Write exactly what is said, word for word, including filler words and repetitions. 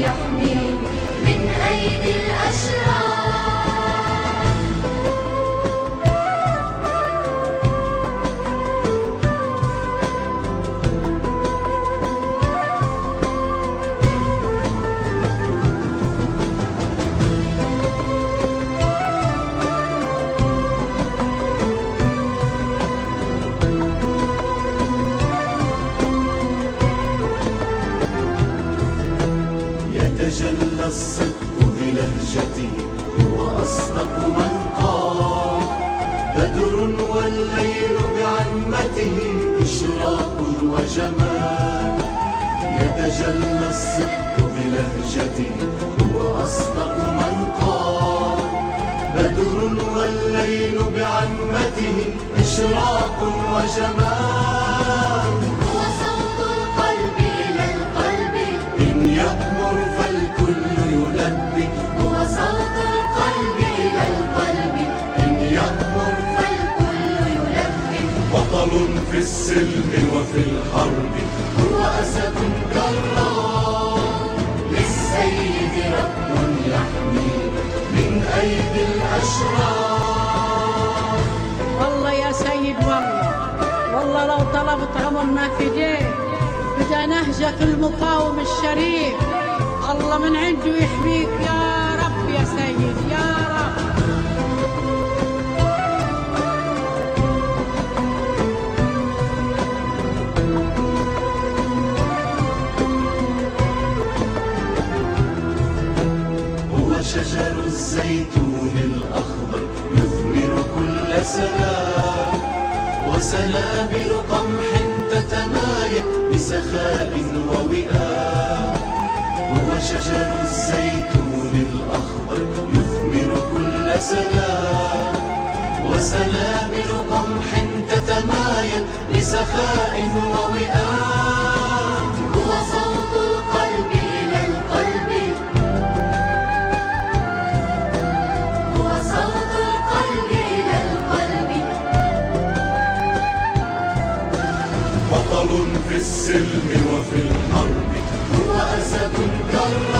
يحميك من أيدي الأشرار. يتجلى الصدق بلهجتي وأصدق من قال بدر والليل بعمته إشراق وجمال. يتجلى الصدق بلهجتي وأصدق من قال بدر والليل بعمته إشراق وجمال. هو صوت القلب إلى القلب إن يأمر فالكل يلبي. هو صوت القلب إلى القلب إن يأمر فالكل يلبي. بطل في السلم وفي الحرب هو أسد كرار للسيد رب يحميه من أيدي الأشرار. والله يا سيد والله والله لو طلبت عمر ما في جيب بدا نهجك المقاوم الشريف. الله من عنده يحميك يا رب يا سيد يا رب. هو شجر الزيتون الأخضر يثمر كل سلام وسنابل قمح تتمايل بسخاء ووئام. هو شجر الزيتون الأخضر يثمر كل سلام وسنابل قمح تتمايل بسخاء ووئام. هو صوت القلب إلى القلب هو صوت القلب إلى القلب. بطل في السلم وفي الحرب هو أسد كرار